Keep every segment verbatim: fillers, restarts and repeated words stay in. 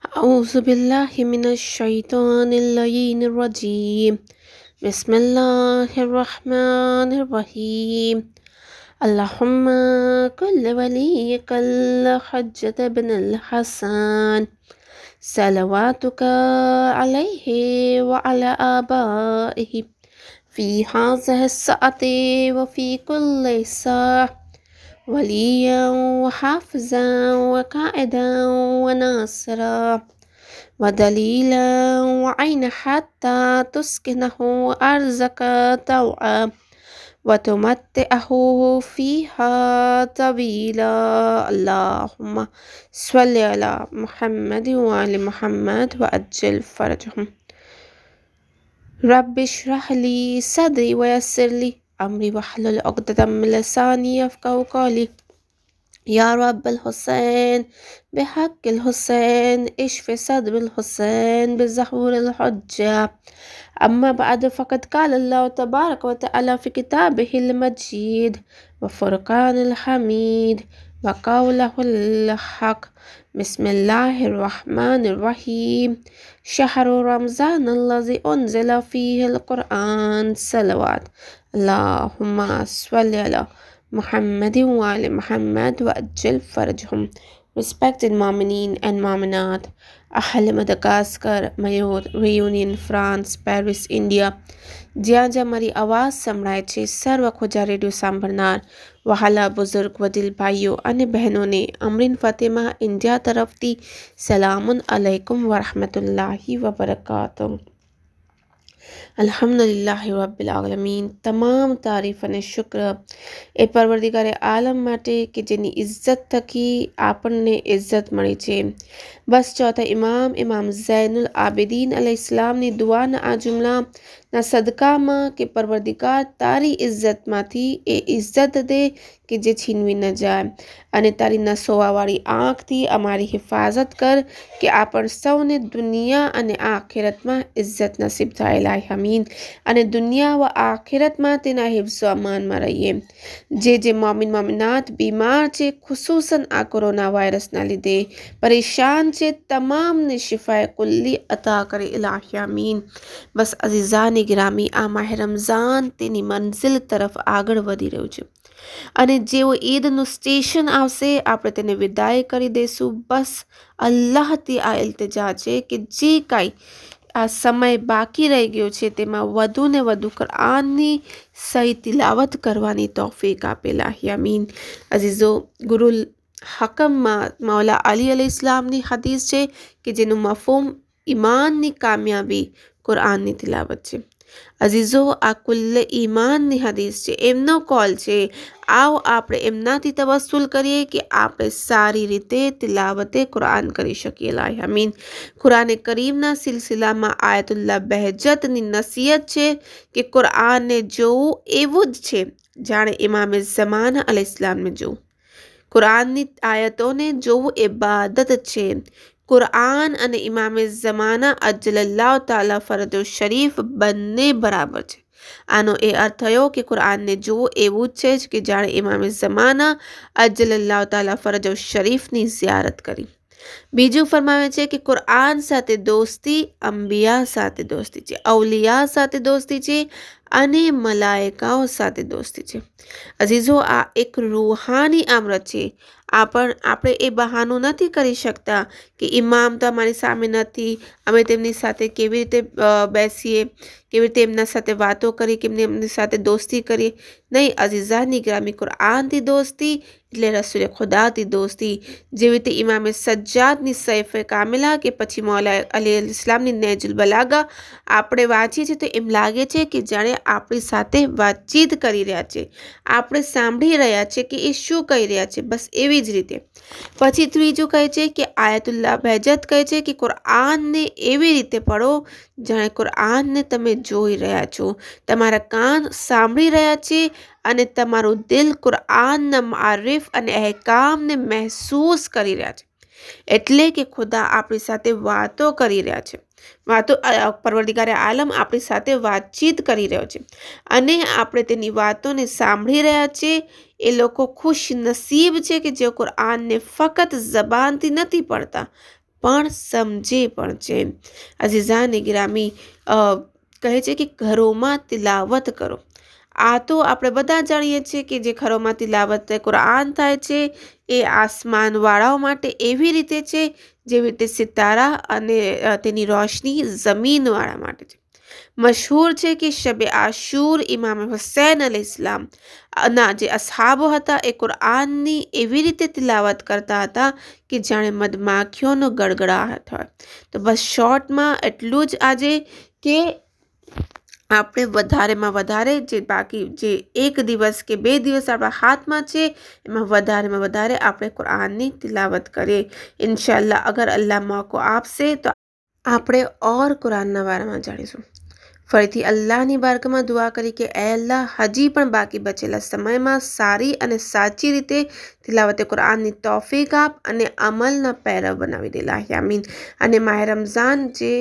أعوذ بالله من الشيطان اللعين الرجيم بسم الله الرحمن الرحيم اللهم كل وليك الحجة بن الحسن صلواتك عليه وعلى آبائه في هذه الساعة وفي كل ساعة وليا وحافظا وقائدا وناصرا ودليلا وعين حتى تسكنه أرزك طوعا وتمتعه فيها طويلا. اللهم صل على محمد وآل محمد وأجل فرجهم. رب اشرح لي صدري ويسر لي أمري واحلل عقدة من لساني يفقهوا قولي. يا رب الحسين بحق الحسين اشف صدر الحسين بظهور الحجة. أما بعد فقد قال الله تبارك وتعالى في كتابه المجيد وفرقان الحميد وقوله الحق. بسم الله الرحمن الرحيم. شهر رمضان الذي أنزل فيه القرآن صلوات اللهم صل على Muhammad wa ali Muhammad wa ajil farjhum. Respected Mu'mineen and Mu'minat, Ahl Madagascar, Mayotte, Reunion, France, Paris, India. જ્યાં જ્યાં મારી આવાજ સંભળાય છે સર્વ ખોજા રેડિયો સાંભળનાર વહાલા બુઝુર્ગ વડીલ ભાઈઓ અને બહેનોને અમરીન ફતેમા ઇન્ડિયા તરફથી સલામુન અલૈકુમ વરહમતુલ્લાહી વબરકાતુહ. અલ્હમ્દુલિલ્લાહ રબ્બિલ આલમીન. તમામ તારીફ અને શુક્ર એ પરવરદિગારે આલમ માટે કે જેની ઇજ્જત થકી આપણને ઇજ્જત મળી છે. બસ ચોથા ઇમામ ઇમામ ઝૈનુલ આબિદીન અલૈહિસ્સલામની દુઆના આ જુમલાના સદકામાં કે પરવરદિગાર તારી ઇજ્જતમાંથી એ ઇજ્જત દે કે જે છીનવી ન જાય અને તારી નસોવાવાળી આંખથી અમારી હિફાજત કર કે આપણ સૌને દુનિયા અને આખિરતમાં ઇજ્જત નસીબ થાય ઇલાહી આમીન. અને દુનિયા વ આખિરતમાં તેના હિફ્ઝ અમાનમાં રહીએ. જે જે મોમિન મોમિનાત બીમાર છે ખુસૂસન આ કોરોના વાયરસના લીધે પરેશાન છે તમામને શિફાએ કુલ્લી અતા કરે ઇલાહી આમીન. બસ અઝીઝાની ગિરામી આ માહ રમઝાન તેની મંઝિલ તરફ આગળ વધી રહ્યું છે અને જેવો ઈદનું સ્ટેશન આવશે આપણે તેને વિદાય કરી દઈશું. બસ અલ્લાહથી આ ઇલ્તિજા છે કે જે કાંઈ આ સમય બાકી રહી ગયો છે તેમાં વધુ ને વધુ કુરઆનની સહી તિલાવત કરવાની તૌફીક આપેલા યામીન. અઝીઝો, ગુરુલ હકમમાં મૌલા અલી અલૈહિસ્સલામની હદીસ છે કે જેનું મફહૂમ ઈમાનની કામયાબી કુરઆનની તિલાવત છે. અઝીઝો, આ કુલ્લે ઈમાનની હદીસ છે. એમનો કોલ છે આવો આપણે એમનાથી તવસ્સુલ કરીએ કે આપણે સારી રીતે તિલાવતે કુરાન કરી શકીએ ઇલાહી આમીન. કુરાને કરીમના સિલસિલામાં આયતુલ્લાહ બહેજતની નસીહત છે કે કુરાનને જોવું એવું જ છે જાણે ઇમામે ઝમાના અલૈહિસ્સલામને જોવું. કુરાનની આયતોને જોવું ઇબાદત છે. કુરાન અને ઇમામે ઝમાના અજ્જલલ્લાહુ તાલા ફરજો શરીફ બંને બરાબર છે. આનો એ અર્થ થયો કે કુરાનને જોવું એવું જ છે કે જાણે ઇમામે ઝમાના અજ્જલલ્લાહુ તાલા ફરજો શરીફની ઝિયારત કરી. બીજું ફરમાવે છે કે કુરાન સાથે દોસ્તી અંબિયા સાથે દોસ્તી છે, અવલિયા સાથે દોસ્તી છે અને મલાયકાઓ સાથે દોસ્તી છે. અઝીઝો, આ એક રૂહાની અમરત છે. આપણ આપણે એ બહાનું નથી કરી શકતા કે ઇમામ તો અમારી સામે નથી, અમે તેમની સાથે કેવી રીતે બેસીએ, કેવી રીતે એમના સાથે વાતો કરી, કેમની એમની સાથે દોસ્તી કરીએ. નહીં, અઝીઝાની ગ્રામી કુરાનથી દોસ્તી એટલે રસૂલ ખુદાથી દોસ્તી. જેવી રીતે ઇમામે સજ્જાદની સૈફે કામિલા કે પછી મૌલા અલી અલૈહિસ્સલામની નેજુલ બલાગા આપણે વાંચીએ છીએ તો એમ લાગે છે કે જાણે આપણી સાથે વાતચીત કરી રહ્યા છે, આપણે સાંભળી રહ્યા છે કે એ શું કહી રહ્યા છે. બસ એવી જ રીતે પછી ત્રીજું કહે છે કે આયતુલ્લાહ બહેજત કહે છે કે કુરાનને એવી રીતે પઢો જાણે કુરાનને તમે જોઈ રહ્યા છો, તમારા કાન સાંભળી રહ્યા છે અને તમારું દિલ કુરાનના મારિફ અને અહેકામને મહેસૂસ કરી રહ્યા છે. એટલે કે ખુદા આપણી સાથે વાતો કરી રહ્યા છે, વાતો પરવરદિગારે આલમ આપણી સાથે વાતચીત કરી રહ્યો છે અને આપણે તેની વાતોને સાંભળી રહ્યા છે. એ લોકો ખુશ નસીબ છે કે જેઓ કુરાનને ફક્ત જબાનથી નથી પડતા પણ સમજે પણ છે. અઝીઝાન ગિરામી કહે છે કે ઘરોમાં તિલાવત કરો. આ તો આપણે બધા જાણીએ છીએ કે જે ઘરોમાં તિલાવત કુરાન થાય છે એ આસમાનવાળાઓ માટે એવી રીતે છે જેવી રીતે સિતારા અને તેની રોશની જમીનવાળા માટે છે. મશહૂર છે કે શબે આશુર ઇમામ હુસૈન અલૈહિ ઇસ્લામ ના જે અસહાબો હતા એ કુરાનની એવી રીતે તિલાવત કરતા હતા કે જાણે મધમાખીઓનો ગડગડાટ હોય. તો બસ શોર્ટમાં એટલું જ આજે કે આપણે વધારેમાં વધારે જે બાકી જે એક દિવસ કે બે દિવસ આપણા હાથમાં છે એમાં વધારેમાં વધારે આપણે કુરાનની તિલાવત કરીએ. ઇન્શાઅલ્લાહ અગર અલ્લાહ મોકો આપશે તો આપણે ઓર કુરાનના બારામાં જાણીશું. ફરીથી અલ્લાહની બારગામાં દુઆ કરી કે એ અલ્લાહ હજી પણ બાકી બચેલા સમયમાં સારી અને સાચી રીતે તિલાવતે કુરાનની તૌફીક આપ અને અમલના પેરવ બનાવી દે. આમીન. અને માહ રમઝાન જે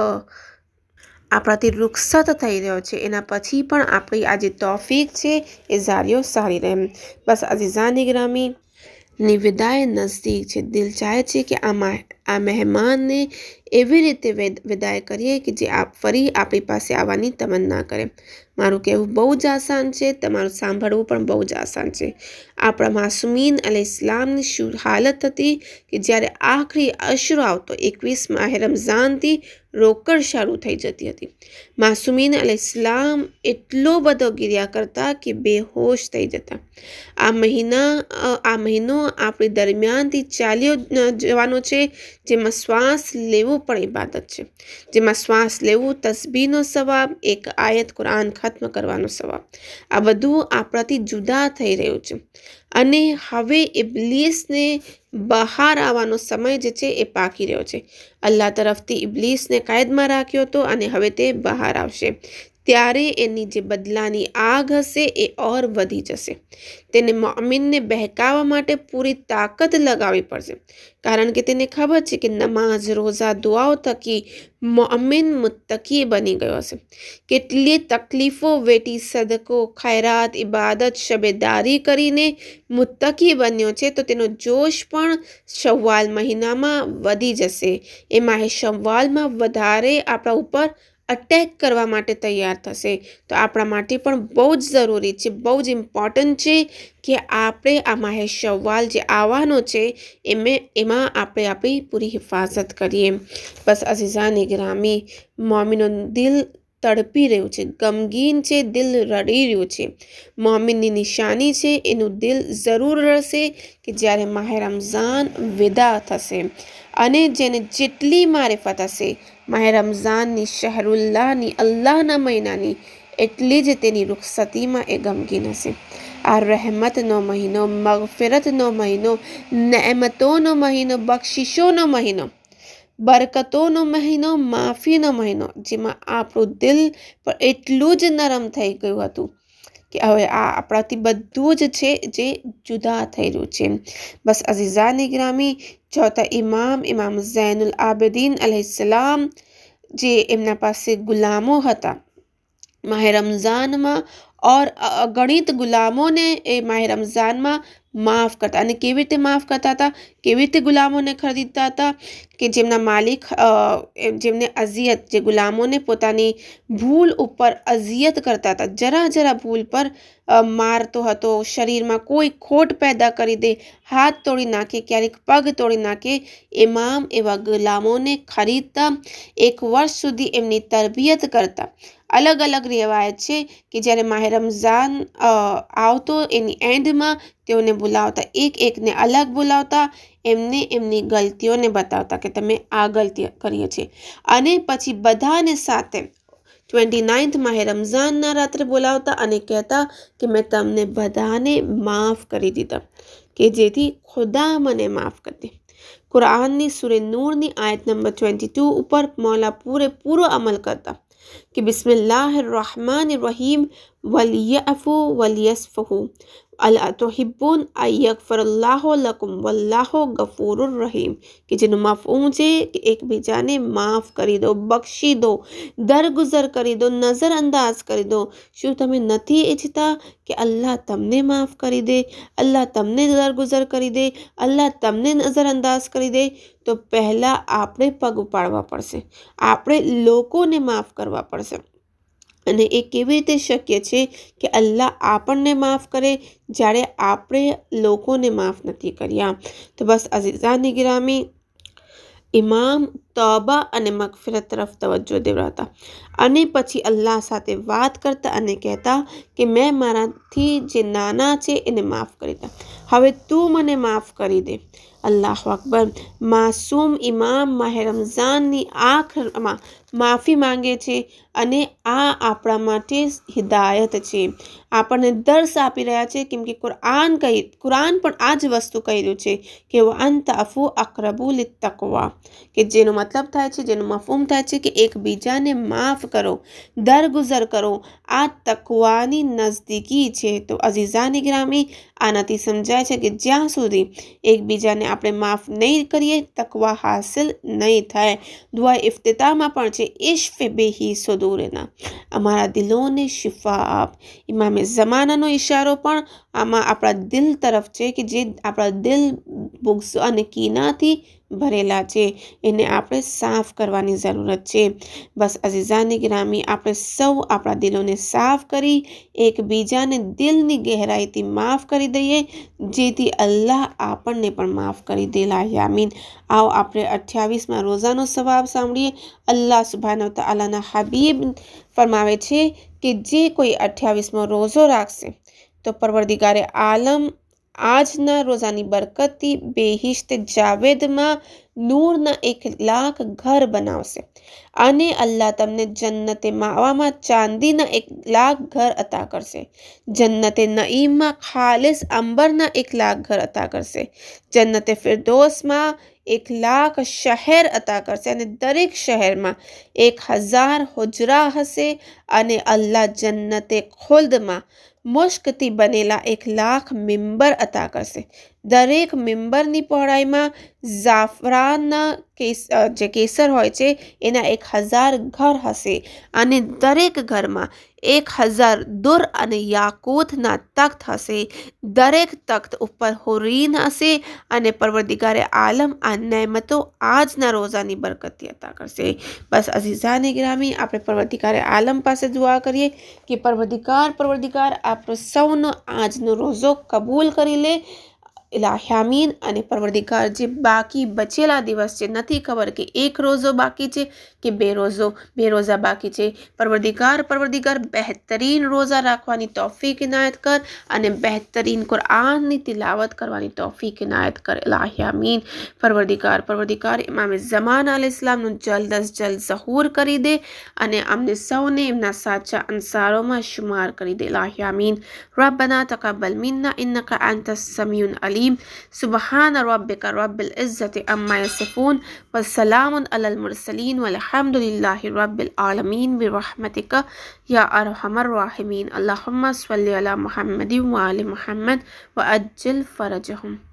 આપણાથી રૂખસત થઈ રહ્યો છે એના પછી પણ આપણી આ જે તૌફીક છે એ જારીઓ સારી રહે. બસ અઝીઝાન ગિરામી ની વિદાય નજદીક છે. દિલ ચાહે છે કે આ આ મહેમાનને એવી રીતે વિદાય કરીએ કે જે આપ ફરી આપણી પાસે આવવાની તમન્ના કરે. મારું કહેવું બહુ જ આસાન છે, તમારું સાંભળવું પણ બહુ જ આસાન છે. આપણા માસુમીન અલૈહિ ઇસ્લામની શું હાલત હતી કે જ્યારે આખરી અશરો આવતો એકવીસ માહ રમઝાનથી રોકડ શરૂ થઈ જતી હતી. માસુમીન અલૈહિ ઇસ્લામ એટલો બધો ગિર્યા કરતા કે બેહોશ થઈ જતા. આ મહિના આ મહિનો આપણી દરમિયાનથી ચાલ્યો જવાનો છે જેમાં શ્વાસ લેવું પણ ઇબાદત છે, જેમાં શ્વાસ લેવું તસ્બીહનો સવાબ, એક આયત કુરાન ખત્મ કરવાનો સવાબ, આ બધું આપણાથી જુદા થઈ રહ્યું છે. અને હવે ઇબ્લીસને બહાર આવવાનો સમય જે છે એ પાકી રહ્યો છે. અલ્લાહ તરફથી ઇબ્લીસને કેદમાં રાખ્યો હતો અને હવે તે બહાર આવશે. ત્યારે એની જે બદલાની આગ હશે એ ઓર વધી જશે. તેને મોમિનને બહેકાવવા માટે પૂરી તાકાત લગાવવી પડશે, કારણ કે તેને ખબર છે કે નમાઝ, રોઝા, દુઆઓ થકી મોમિન મુત્તકી બની ગયો હશે. કેટલી તકલીફો વેઠી સદકો, ખૈરાત, ઇબાદત, શબેદારી કરીને મુત્તકી બન્યો છે તો તેનો જોશ પણ શવ્વાલ મહિનામાં વધી જશે. એ માહે શવ્વાલમાં વધારે આપણા ઉપર અટેક કરવા માટે તૈયાર થશે. તો આપણા માટે પણ બહુ જ જરૂરી છે, બહુ જ ઇમ્પોર્ટન્ટ છે કે આપણે આ માહે શવ્વાલ જે આવવાનો છે એમે એમાં આપણે આપણી પૂરી હિફાજત કરીએ. બસ અઝીઝાન ગિરામી, મોમિનોનું દિલ તડપી રહ્યું છે, ગમગીન છે, દિલ રડી રહ્યું છે. મોમિનની નિશાની છે એનું દિલ જરૂર રડશે કે જ્યારે માહ રમઝાન વિદા થશે. અને જેને જેટલી મારિફત હશે માહ રમઝાનની, શહરુલ્લાહની, અલ્લાહના મહિનાની, એટલી જ તેની રૂખસતીમાં એ ગમગીન હશે. આ રહેમતનો મહિનો, મગફિરતનો મહિનો, નેમતોનો મહિનો, બક્ષિશોનો મહિનો, બરકતોનો મહિનો, માફીનો મહિનો, જેમાં આપણું દિલ પણ એટલું જ નરમ થઈ ગયું હતું કે હવે આ આપણાથી બધું જ છે જે જુદા થઈ રહ્યું છે. બસ અઝીઝાન ગિરામી, ચોથા ઇમામ ઇમામ ઝૈનુલ આબિદીન અલૈહિસ્સલામ જે એમના પાસે ગુલામો હતા માહ રમઝાનમાં, ઓર અગણિત ગુલામોને એ માહ રમઝાનમાં માફ કરતા. અને કેવી રીતે માફ કરતા હતા, કેવી રીતે ગુલામોને ખરીદતા હતા કે જેમના માલિક જેમને અઝિયત, જે ગુલામોને પોતાની ભૂલ ઉપર અઝિયત કરતા હતા, જરા જરા ભૂલ પર મારતો હતો, શરીરમાં કોઈ ખોટ પેદા કરી દે, હાથ તોડી નાખે, ક્યારેક પગ તોડી નાખે, ઇમામ એવા ગુલામોને ખરીદતા, એક વર્ષ સુધી એમની તરબિયત કરતા. અલગ અલગ રિવાયત છે કે જ્યારે માહ રમઝાન આવતો એની એન્ડમાં તેઓને બોલાવતા, એક એકને અલગ બોલાવતા, એમને એમની ગલતીઓને બતાવતા કે તમે આ ગલતી કરીએ છે. અને પછી બધાને સાથે ટ્વેન્ટી નાઇન્થ માહ રમઝાનના રાત્રે બોલાવતા અને કહેતા કે મેં તમને બધાને માફ કરી દીધા, કે જેથી ખુદા મને માફ કરી દે. કુરાનની સૂરે નૂરની આયત નંબર ટ્વેન્ટી ટુ ઉપર મૌલા પૂરેપૂરો અમલ કરતા કે બિસ્મિલ્લાહિર रहमानिर रहीम वलियअफू वलियस्फहू અલા તુહિબ્બુન અયગફિરલ્લાહુ લકુમ વલ્લાહુ ગફૂરુર રહીમ, કે જેનું મફહૂમ છે કે એકબીજાને માફ કરી દો, બક્ષી દો, દરગુઝર કરી દો, નજરઅંદાજ કરી દો. શું તમે નથી ઈચ્છતા કે અલ્લાહ તમને માફ કરી દે, અલ્લાહ તમને દરગુઝર કરી દે, અલ્લાહ તમને નજરઅંદાજ કરી દે? તો પહેલાં આપણે પગ ઉપાડવા પડશે, આપણે લોકોને માફ કરવા પડશે. અને એ કેવી રીતે શક્ય છે કે અલ્લાહ આપણને માફ કરે જ્યારે આપણે લોકોને માફ નથી કર્યા? તો બસ અઝીઝાની ગિરામી, ઇમામ તૌબા અને મગફિરત તરફ તવજ્જો દેવડાવતા અને પછી અલ્લાહ સાથે વાત કરતા અને કહેતા કે મેં મારાથી જે નાના છે એને માફ કરી દે, હવે તું મને માફ કરી દે. અલ્લાહુ અકબર. માસૂમ ઇમામ માહ રમઝાનની આખરમાં માફી માંગે છે અને આ આપણા માટે હિદાયત છે, આપણને દર્શ આપી રહ્યા છે. કેમ કે કુરાન કહી કુરાન પણ આ જ વસ્તુ કહી રહ્યું છે કે વઅન તઅફુ અકરબુ લિત્તaqવા, કે જેનો મતલબ થાય છે, જેનું મફહૂમ થાય છે કે એકબીજાને માફ કરો, દરગુઝર કરો, આ તકવાની નજદીકી છે. તો અઝીઝાની ગિરામી, આનાથી સમજાય છે કે જ્યાં સુધી એકબીજાને આપણે માફ નહીં કરીએ તકવા હાસિલ નહીં થાય. દુઆ ઇફ્તિતાહમાં પણ છે ઇશ્ફ બેહી સુદૂરના, અમારા દિલોને શિફા આપ. ઇમામે ઝમાનાનો ઇશારો પણ આમાં આપણા દિલ તરફ છે કે જે આપણા દિલ બુગ્ઝ અને કીનાથી ભરેલા છે, એને આપણે સાફ કરવાની જરૂરત છે. બસ અઝીઝાની ગિરામી, આપણે સૌ આપણા દિલોને સાફ કરી એકબીજાને દિલની ગહેરાઈથી માફ કરી દઈએ, જેથી અલ્લાહ આપણને પણ માફ કરી દે. લાહી આમીન. આવો આપણે અઠ્યાવીસમાં રોઝાનો સવાબ સાંભળીએ. અલ્લાહ સુબ્હાનહુ તઆલાના હબીબ ફરમાવે છે કે જે કોઈ અઠ્યાવીસમો રોઝો રાખશે તો પરવરદિગારે આલમ આજના રોઝાની બરકતથી બેહિશ્ત જાવેદમાં નૂરના એક લાખ ઘર બનાવશે અને અલ્લાહ તમને જન્નતે માવામાં ચાંદીના એક લાખ ઘર અતા કરશે, જન્નતે નઈમમાં ખાલિસ અંબરના એક લાખ ઘર અતા કરશે, જન્નતે ફિરદોસમાં એક લાખ શહેર અતા કરશે અને દરેક શહેરમાં એક હજાર હુજરા હશે અને અલ્લાહ જન્નતે ખુલ્દમાં મુશ્કથી બનેલા એક લાખ મિંબર અતા કરશે. દરેક મિંબરની પહોળાઈમાં ઝાફરાનના કેસ જે કેસર હોય છે એના એક હજાર ઘર હશે અને દરેક ઘરમાં એક હજાર દુર અને યાકૂતના તખ્ત હશે. દરેક તખ્ત ઉપર હુરીન હશે અને પરવરદિગારે આલમ આ નેમતો આજના રોઝાની બરકતથી અતા કરશે. બસ અઝીઝાની ગિરામી, આપણે પરવરદિગારે આલમ પાસે દુઆ કરીએ કે પરવરદિગાર પરવરદિગાર આપણો સૌનો આજનો રોઝો કબૂલ કરી લે. ઇલાહી આમીન. અને પરવરદિગાર જે બાકી બચેલા દિવસ છે, નથી ખબર કે એક રોઝો બાકી છે કે બે રોઝો બે રોઝા બાકી છે, પરવરદિગાર પરવરદિગાર બહેતરીન રોઝા રાખવાની તૌફીક ઇનાયત કર અને બહેતરીન કુરાનની તિલાવત કરવાની તૌફીક ઇનાયત કર. ઇલાહી આમીન. પરવરદિગાર પરવરદિગાર ઇમામ ઝમાન અલૈહિસ્સલામનું જલ્દ અઝ જલ્દ ઝહૂર કરી દે અને અમને સૌને એમના સાચા અંસારોમાં શુમાર કરી દે. ઇલાહી આમીન. રબ્બના તक़બ્બલ મિન્ના ઇન્નકા અંતસ સમીઉલ અલીમ. સુબ્હાન રબ્बिका रब्बिल इज़्ज़ति अम्मा यसिफ़ून व सलामुन अलल मुरसलीन वल्हम्दुलिल्लाहि रब्बिल आलमीन बिरहमतिका या अरहमर राहिमीन. अल्लाहुम्मा सल्लि अला मुहम्मदिन व आलि मुहम्मद व अज्जिल फ़रजहुम.